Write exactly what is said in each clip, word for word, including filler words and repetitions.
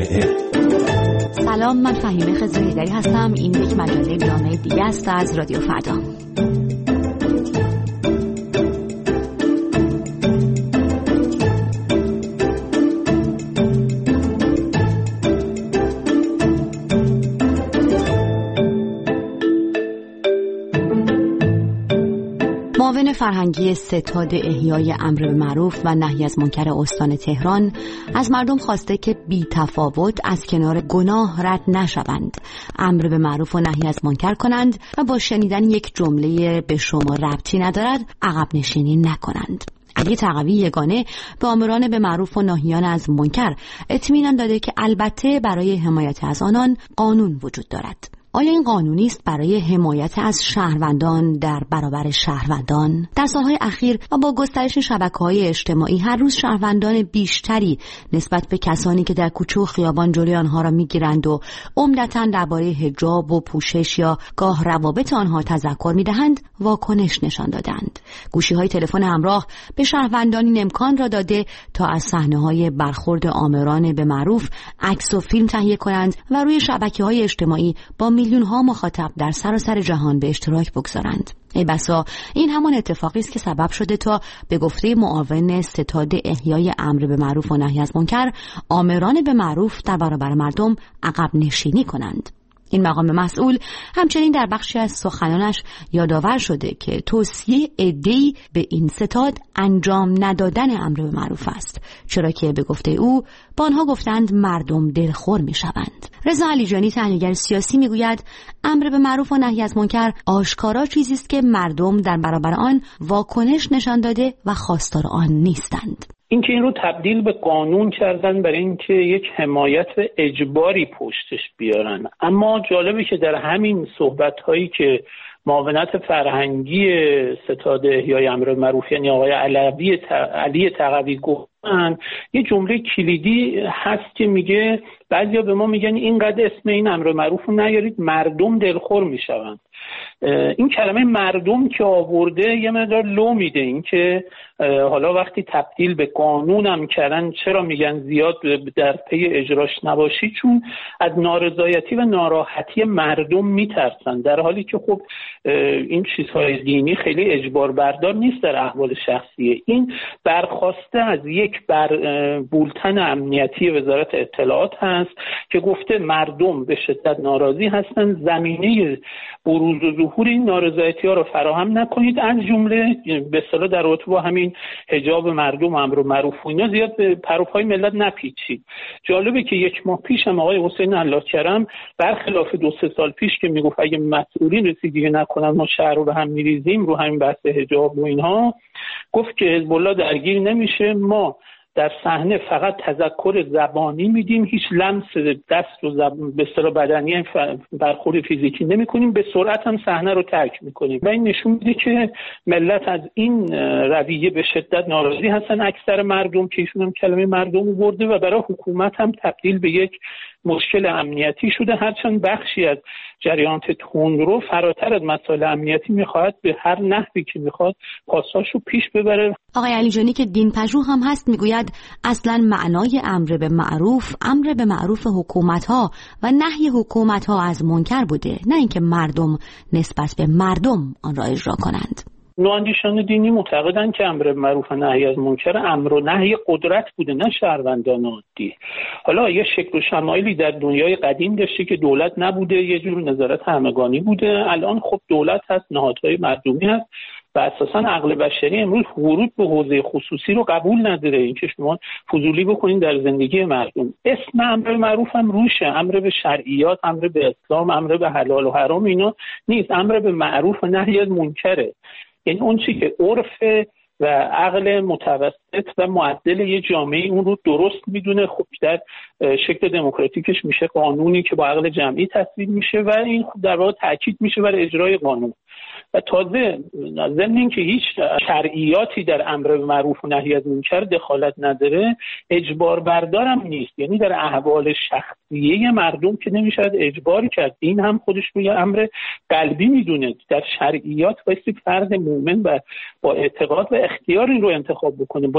جامعه. سلام، من فهیمه خضرهیدری هستم. این یک مجله جامعه دیگه است از رادیو فردا. معاون فرهنگی ستاد احیای امر به معروف و نهی از منکر استان تهران از مردم خواسته که بی تفاوت از کنار گناه رد نشوند، امر به معروف و نهی از منکر کنند و با شنیدن یک جمله به شما ربطی ندارد عقب نشینی نکنند. علی تقوی یگانه به آمران به معروف و ناهیان از منکر اطمینان داده که البته برای حمایت از آنان قانون وجود دارد. آیا این قانونی است برای حمایت از شهروندان در برابر شهروندان؟ در سالهای اخیر و با گسترش شبکه‌های اجتماعی هر روز شهروندان بیشتری نسبت به کسانی که در کوچه و خیابان جلوی آنها را میگیرند و عمدتاً درباره حجاب و پوشش یا گاه روابط آنها تذکر میدهند واکنش نشان دادند. گوشی‌های تلفن همراه به شهروندان این امکان را داده تا از صحنه‌های برخورد آمران به معروف عکس و فیلم تهیه کنند و روی شبکه‌های اجتماعی با میلیون ها مخاطب در سراسر جهان به اشتراک بگذارند. ای بسا این همان اتفاقی است که سبب شده تا به گفته معاون ستاد احیای امر به معروف و نهی از منکر آمران به معروف در برابر مردم عقب نشینی کنند. این مقام مسئول همچنین در بخشی از سخنانش یادآور شده که توصیه عده‌ای به این ستاد انجام ندادن امر به معروف است، چرا که به گفته او با آنها گفتند مردم دلخور میشوند. رضا علیجانی تحلیلگر سیاسی میگوید امر به معروف و نهی از منکر آشکارا چیزی است که مردم در برابر آن واکنش نشان داده و خواستار آن نیستند. اینکه این رو تبدیل به قانون کردن برای اینکه یک حمایت اجباری پشتش بیارن. اما جالبه که در همین صحبت‌هایی که معاونت فرهنگی ستاد احیای امر به معروف یعنی آقای علوی علی تقوی گفتن، یه جمله کلیدی هست که میگه بعضیا به ما میگن اینقدر اسم این امر به معروف رو نیارید مردم دلخور میشوند. این کلمه مردم که آورده یه مقدار لو میده، این که حالا وقتی تبدیل به قانون هم کردن چرا میگن زیاد در پی اجراش نباشی، چون از نارضایتی و ناراحتی مردم میترسن، در حالی که خب این چیزهای دینی خیلی اجبار بردار نیست در احوال شخصیه. این برخواسته از یک بر بولتن امنیتی وزارت اطلاعات هست که گفته مردم به شدت ناراضی هستن، زمینه بروز و ظهور این نارضایتی ها رو فراهم نکنید، از جمله به اصطلاح در رابطه با همین حجاب مردم و امر به معروف و اینا زیاد به پروپای ملت نپیچید. جالبه که یک ماه پیش هم آقای حسین الله کرم برخلاف دو سه سال پیش که میگفت اگه مسئولین رسیدگی نکنن ما شهر رو به هم میریزیم رو همین بحث حجاب و اینها، گفت که حزب الله درگیر نمیشه، ما در صحنه فقط تذکر زبانی میدیم، هیچ لمس دست و زب... به اصطلاح بدنی برخورد فیزیکی نمیکنیم، به سرعت هم صحنه رو ترک میکنیم. و این نشون میده که ملت از این رویه به شدت ناراضی هستن، اکثر مردم که ایشون هم کلمه مردم برده و برای حکومت هم تبدیل به یک مشکل امنیتی شده، هرچند بخشی از جریانات تندرو فراتر از مسائل امنیتی میخواد به هر نحوی که میخواد پاساشو پیش ببره. آقای علیجانی که دین پژوه هم هست میگوید اصلا معنای امر به معروف امر به معروف حکومت‌ها و نهی حکومت‌ها از منکر بوده، نه اینکه مردم نسبت به مردم آن را اجرا کنند. نواندیشان دینی معتقدند که امر به معروف و نهی از منکر امر و نهی قدرت بوده، نه شهروندان عادی. حالا یه شکل و شمایلی در دنیای قدیم داشته که دولت نبوده، یه جور نظارت همگانی بوده. الان خب دولت هست، نهادهای مردمی هست و اساساً عقل بشری امروز ورود به حوزه خصوصی رو قبول نداره، اینکه شما فضولی بکنین در زندگی مردم. اسم امر معروف هم روشه، امر به شرعیات، امر به اسلام، امر به حلال و حرام اینا نیست، امر به معروف و نهی از منکره. یعنی اون چی که عرف و عقل متوسط و معدل یه جامعه اون رو درست میدونه، خب در شکل دموکراتیکش میشه قانونی که با عقل جمعی تصویب میشه و این خب در واقع تاکید میشه بر اجرای قانون. و تازه ضمن این که هیچ شرعیاتی در امر به معروف و نهی از منکر دخالت نداره، اجبار بردارم نیست، یعنی در احوال شخصیه مردم که نمیشه اجباری کرد. این هم خودش میگه امر قلبی میدونه، در شرعیات بایستی فرد مومن و با اعتقاد و اختیار این رو انتخاب بکنه، با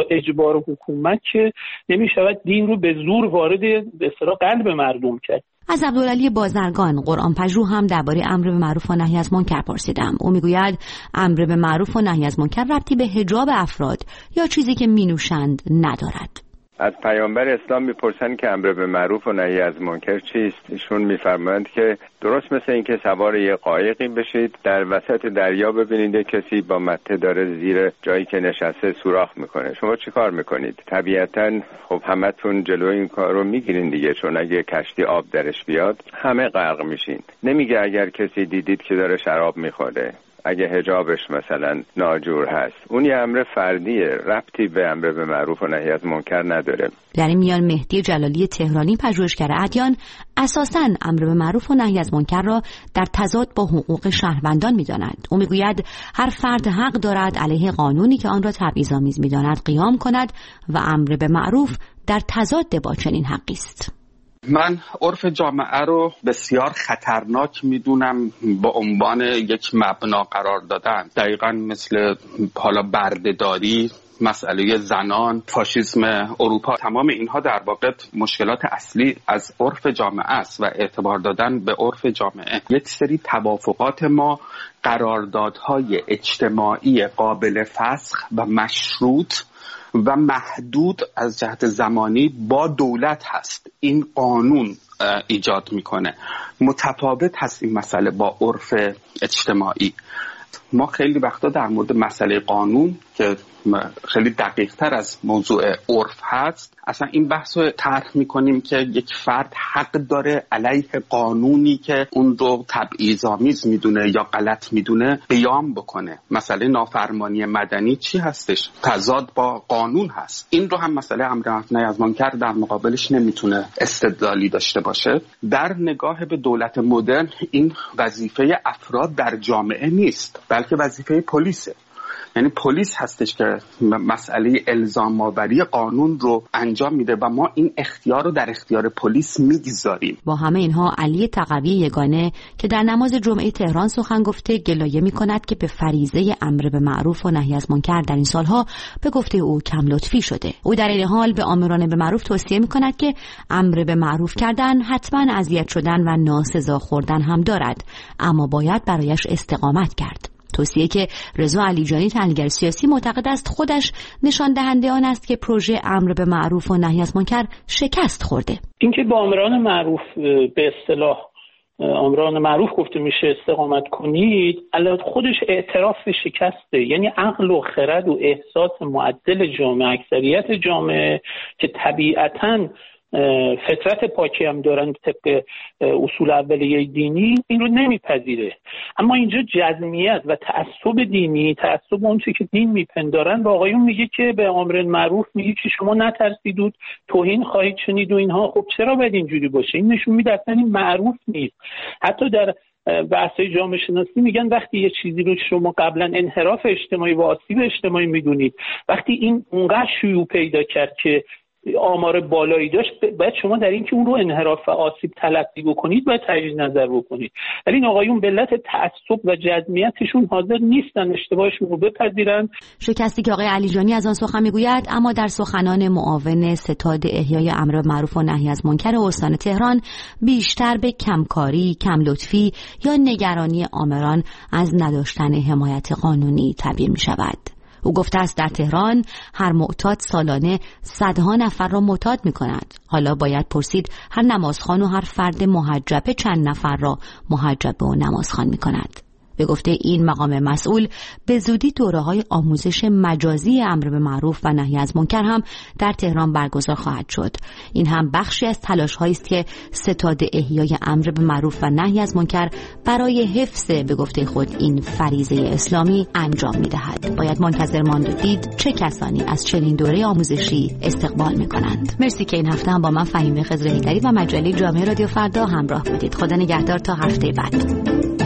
با اجبار حکومت که نمیشود دین رو به زور وارد به اصطلاح قلب مردم کرد. از عبدالعلی بازرگان قرآن پژوه هم درباره امر به معروف و نهی از منکر پرسیدم. او میگوید امر به معروف و نهی از منکر ربطی به حجاب افراد یا چیزی که مینوشند ندارد. از پیامبر اسلام میپرسن که امر به معروف و نهی از منکر چیست؟ ایشون میفرمایند که درست مثل این که سوار یه قایقی بشید، در وسط دریا ببینید کسی با مته داره زیر جایی که نشسته سوراخ میکنه، شما چی کار میکنید؟ طبیعتاً خب همتون جلوی این کار رو میگیرین دیگه، چون اگه کشتی آب درش بیاد همه غرق میشین. نمیگه اگر کسی دیدید که داره شراب میخوره، اگه حجابش مثلا ناجور هست، اون یه امر فردیه، ربطی به امر به معروف و نهی از منکر نداره. در این میان مهدی جلالی تهرانی پژوهشگر ادیان اساساً امر به معروف و نهی از منکر را در تضاد با حقوق شهروندان می‌داند. او میگوید هر فرد حق دارد علیه قانونی که آن را تبعیض‌آمیز می‌داند قیام کند و امر به معروف در تضاد با چنین حقی است. من عرف جامعه رو بسیار خطرناک میدونم با عنوان یک مبنا قرار دادن، دقیقاً مثل حالا بردهداری، مسئله زنان، فاشیسم اروپا. تمام اینها در واقع مشکلات اصلی از عرف جامعه است و اعتبار دادن به عرف جامعه. یک سری توافقات ما، قراردادهای اجتماعی قابل فسخ و مشروط و محدود از جهت زمانی با دولت هست. این قانون ایجاد میکنه. متفاوت هست این مسئله با عرف اجتماعی. ما خیلی وقتا در مورد مسئله قانون که خیلی دقیق تر از موضوع عرف هست، اصلا این بحث رو طرح میکنیم که یک فرد حق داره علیه قانونی که اون رو تبعیض‌آمیز میدونه یا غلط میدونه قیام بکنه. مسئله نافرمانی مدنی چی هستش؟ تضاد با قانون هست. این رو هم مسئله امر به نهی از منکر در مقابلش نمیتونه استدلالی داشته باشه. در نگاه به دولت مدرن این وظیفه افراد در جامعه نیست، بلکه وظیفه پلیسه. یعنی پلیس هستش که مسئله الزام آوری قانون رو انجام میده و ما این اختیار رو در اختیار پلیس میگذاریم. با همه اینها علی تقوی یگانه که در نماز جمعه تهران سخن گفته گلایه میکند که به فریضه امر به معروف و نهی از منکر در این سالها به گفته او کم لطفی شده. او در این حال به آمران به معروف توصیه میکند که امر به معروف کردن حتما اذیت شدن و ناسزا خوردن هم دارد، اما باید برایش استقامت کرد. توصیه که رضا علیجانی تحلیلگر سیاسی معتقد است خودش نشان دهنده آن است که پروژه امر به معروف و نهی از منکر شکست خورده. اینکه با آمران معروف به اصطلاح آمران معروف گفته میشه استقامت کنید، البته خودش اعتراف به شکسته. یعنی عقل و خرد و احساس معدل جامعه، اکثریت جامعه که طبیعتاً فطرت پاکی هم دارن طبق اصول اولیه دینی، این رو نمیپذیره. اما اینجا جزمیت و تعصب دینی، تعصب اون چیزی که دین میپندارن، با آقایون میگه که به امر معروف میگه که شما نترسید و توهین خواهید شنید و اینها. خب چرا باید اینجوری باشه؟ این نشون میده اصلا این معروف نیست. حتی در بحث‌های جامعه شناسی میگن وقتی یه چیزی رو شما قبلا انحراف اجتماعی و آسیب اجتماعی میدونید، وقتی این اونقدر شیوع پیدا کرد که آمار بالایی داشت، باید شما در این که اون رو انحراف و آسیب تلقی بکنید باید تجدید نظر بکنید. ولی این آقایون به علت تعصب و جزمیتشون حاضر نیستن اشتباهشون رو بپذیرن. شکستی که آقای علیجانی از آن سخن میگوید، اما در سخنان معاون ستاد احیای امر معروف و نهی از منکر استان تهران بیشتر به کمکاری، کم لطفی یا نگرانی آمران از نداشتن حمایت قانونی تعبیر می شود. او گفته است در تهران هر معتاد سالانه صدها نفر را معتاد می کند. حالا باید پرسید هر نمازخوان و هر فرد محجبه چند نفر را محجبه و نمازخوان می کند. به گفته این مقام مسئول به زودی دوره‌های آموزش مجازی امر به معروف و نهی از منکر هم در تهران برگزار خواهد شد. این هم بخشی از تلاش‌هایی است که ستاد احیای امر به معروف و نهی از منکر برای حفظ به گفته خود این فریضه اسلامی انجام می‌دهد. باید منتظر ماند و دید چه کسانی از چنین دوره آموزشی استقبال می‌کنند. مرسی که این هفته هم با من فهیمه خضر هیدری و مجله جامعه رادیو فردا همراه بودید. خدا نگهدار تا هفته بعد.